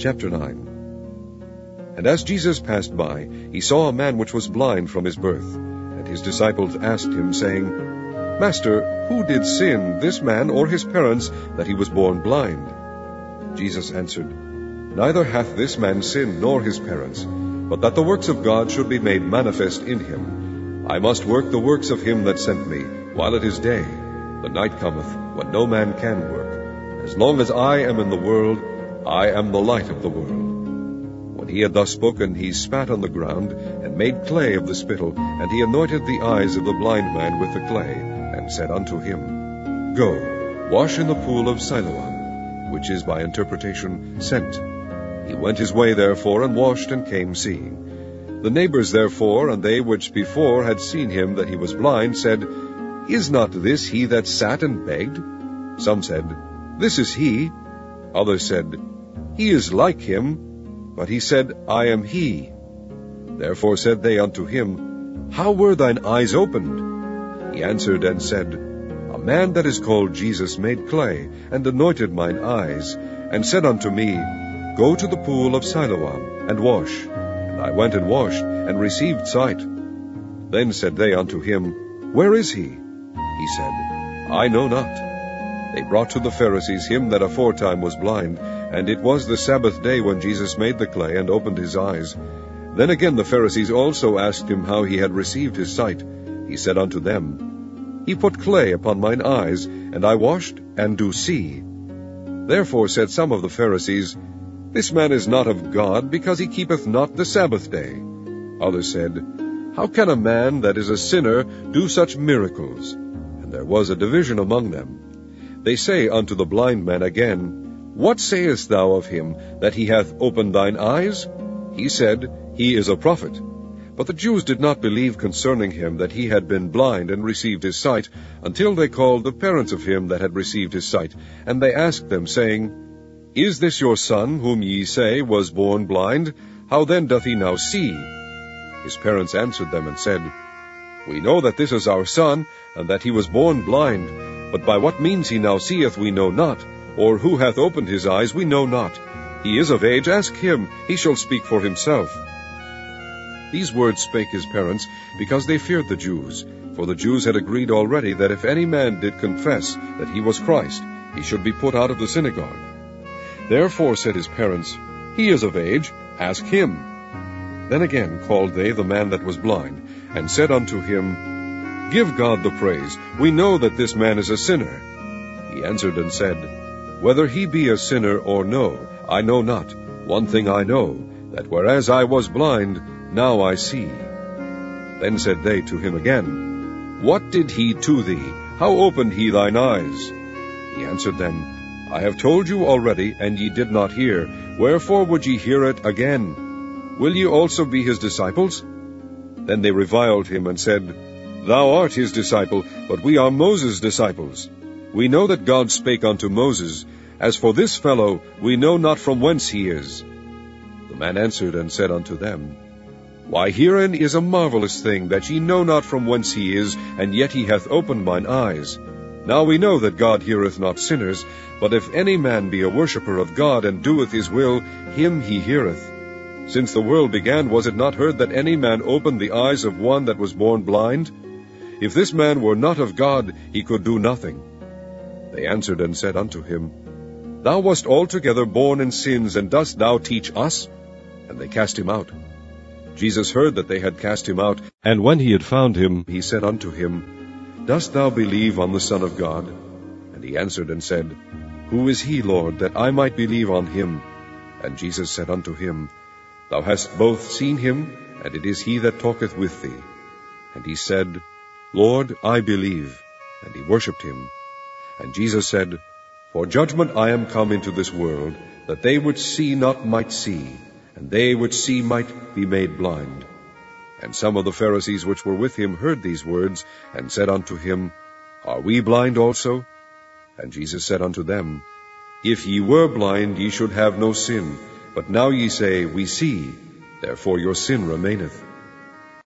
Chapter 9. And as Jesus passed by, he saw a man which was blind from his birth. And his disciples asked him, saying, Master, who did sin, this man or his parents, that he was born blind? Jesus answered, Neither hath this man sinned nor his parents, but that the works of God should be made manifest in him. I must work the works of him that sent me, while it is day. The night cometh, when no man can work. As long as I am in the world, I am the light of the world. When he had thus spoken, he spat on the ground, and made clay of the spittle, and he anointed the eyes of the blind man with the clay, and said unto him, Go, wash in the pool of Siloam, which is by interpretation, sent. He went his way therefore, and washed, and came seeing. The neighbors therefore, and they which before had seen him that he was blind, said, Is not this he that sat and begged? Some said, This is he. Others said, He is like him. But he said, I am he. Therefore said they unto him, How were thine eyes opened? He answered and said, A man that is called Jesus made clay, and anointed mine eyes, and said unto me, Go to the pool of Siloam, and wash. And I went and washed, and received sight. Then said they unto him, Where is he? He said, I know not. They brought to the Pharisees him that aforetime was blind, and it was the Sabbath day when Jesus made the clay, and opened his eyes. Then again the Pharisees also asked him how he had received his sight. He said unto them, He put clay upon mine eyes, and I washed, and do see. Therefore said some of the Pharisees, This man is not of God, because he keepeth not the Sabbath day. Others said, How can a man that is a sinner do such miracles? And there was a division among them. They say unto the blind man again, What sayest thou of him, that he hath opened thine eyes? He said, He is a prophet. But the Jews did not believe concerning him that he had been blind and received his sight, until they called the parents of him that had received his sight. And they asked them, saying, Is this your son, whom ye say was born blind? How then doth he now see? His parents answered them and said, We know that this is our son, and that he was born blind. But by what means he now seeth we know not, or who hath opened his eyes we know not. He is of age, ask him, he shall speak for himself. These words spake his parents, because they feared the Jews. For the Jews had agreed already that if any man did confess that he was Christ, he should be put out of the synagogue. Therefore said his parents, He is of age, ask him. Then again called they the man that was blind, and said unto him, Give God the praise. We know that this man is a sinner. He answered and said, Whether he be a sinner or no, I know not. One thing I know, that whereas I was blind, now I see. Then said they to him again, What did he to thee? How opened he thine eyes? He answered them, I have told you already, and ye did not hear. Wherefore would ye hear it again? Will ye also be his disciples? Then they reviled him and said, Thou art his disciple, but we are Moses' disciples. We know that God spake unto Moses. As for this fellow, we know not from whence he is. The man answered and said unto them, Why, herein is a marvelous thing, that ye know not from whence he is, and yet he hath opened mine eyes. Now we know that God heareth not sinners, but if any man be a worshipper of God, and doeth his will, him he heareth. Since the world began, was it not heard that any man opened the eyes of one that was born blind? If this man were not of God, he could do nothing. They answered and said unto him, Thou wast altogether born in sins, and dost thou teach us? And they cast him out. Jesus heard that they had cast him out, and when he had found him, he said unto him, Dost thou believe on the Son of God? And he answered and said, Who is he, Lord, that I might believe on him? And Jesus said unto him, Thou hast both seen him, and it is he that talketh with thee. And he said, Lord, I believe. And he worshipped him. And Jesus said, For judgment I am come into this world, that they which see not might see, and they which see might be made blind. And some of the Pharisees which were with him heard these words, and said unto him, Are we blind also? And Jesus said unto them, If ye were blind, ye should have no sin. But now ye say, We see, therefore your sin remaineth.